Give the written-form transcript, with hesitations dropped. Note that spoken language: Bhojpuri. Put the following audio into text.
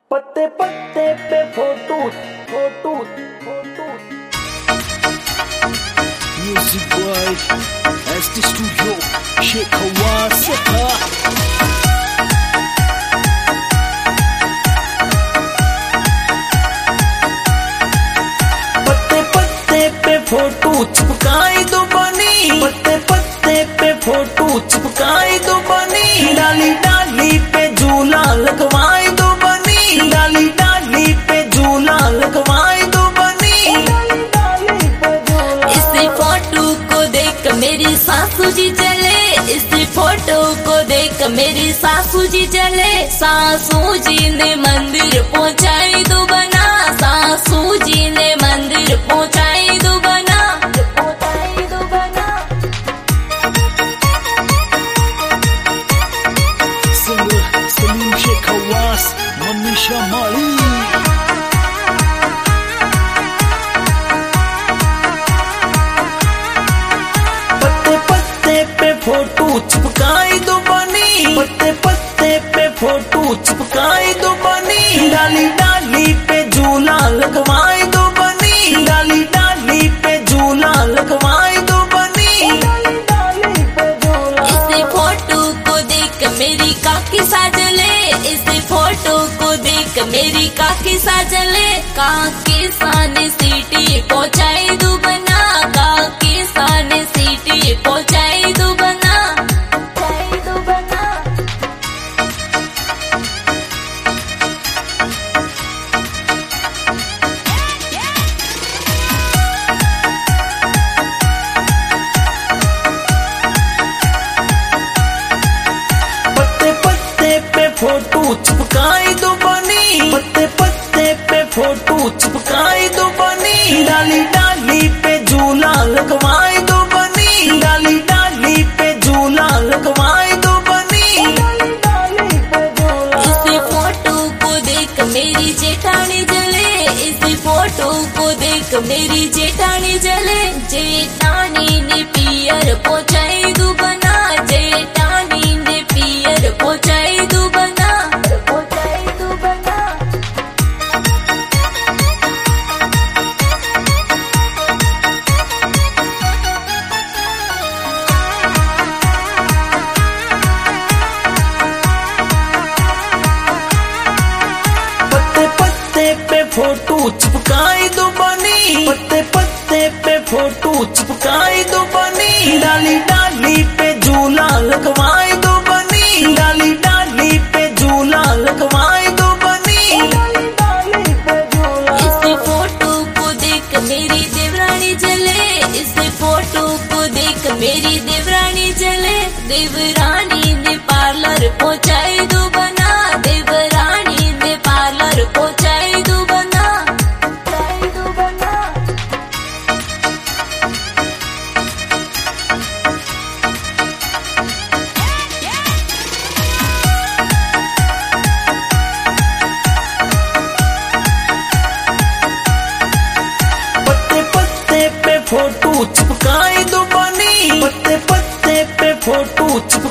पत्ते पत्ते पे photo photo photo. Music boy, SD Studio, Sheikh Hawasaka. पत्ते पत्ते पे फोटो चिपकाई दो बनी, पत्ते पत्ते पे फोटो चिपकाई दो बनी, डाली डाली पे झूला लगवाई दो बनी, डाली डाली पे झूला लगवाई दो बनी, डाली डाली पे झूला। इस फोटो को देख मेरी सासू जी चले, इस फोटो को देख मेरी सासू जी चले, सासू जी ने मंदिर पहुंचाई दो बना, सासू जी ने मंदिर पहुंचाई दो बना, पहुंचाई दो बना। Singer Salim Sheikh Hawas, Manisha Mali. पत्ते पत्ते पे फोटो चिपकाई दो बनी, पत्ते पत्ते पे फोटो चिपकाई दो बनी, डाली डाली पे झूला लगवाई दो बनी, डाली डाली पे झूला लगवाई दो बनी, डाली डाली पे झूला। इस फोटो को देख मेरी काकी साजले, इस फोटो को देख मेरी काकी साजले, काकी साने सीटी पहुंचाई दो बना, काकी साने सीटी पहुंचाई दो बना, पहुंचाई दो बना। पत्ते पत्ते पे फोटो चिपकाई दो बनी, पत्ते पत्ते पे फोटो चिपकाई दो बनी, डाली डाली पे झूला लगवाई दो बनी, डाली डाली पे झूला लगवाई दो बनी, डाली डाली पे झूला। इस फोटो को देख मेरी जेठानी जले, इस फोटो को देख मेरी जेठानी जले, जेठानी ने पियर पहुंचाई दो बना, जेठानी ने पियर पहुंचाई दो बना, पहुंचाई दो बना। पत्ते पत्ते पे फोटो चिपकाई दो बनी, पत्ते पत्ते पे फोटो चिपकाई दो बनी, डाली डाली पे झूला लगवाई दो बनी, डाली डाली पे झूला लगवाई दो बनी, डाली डाली पे झूला। इस फोटो को देख मेरी देवरानी जले, इस फोटो को देख मेरी देवरानी जले, देवरानी ने पार्लर पहुंचाई दो बना, देवरानी ने पार्लर पहुंचाई दो बना, पहुंचाई दो बना। पत्ते पत्ते पे फोटो चिपकाई दो बनी, पत्ते पत्ते पे फोटो चिपकाई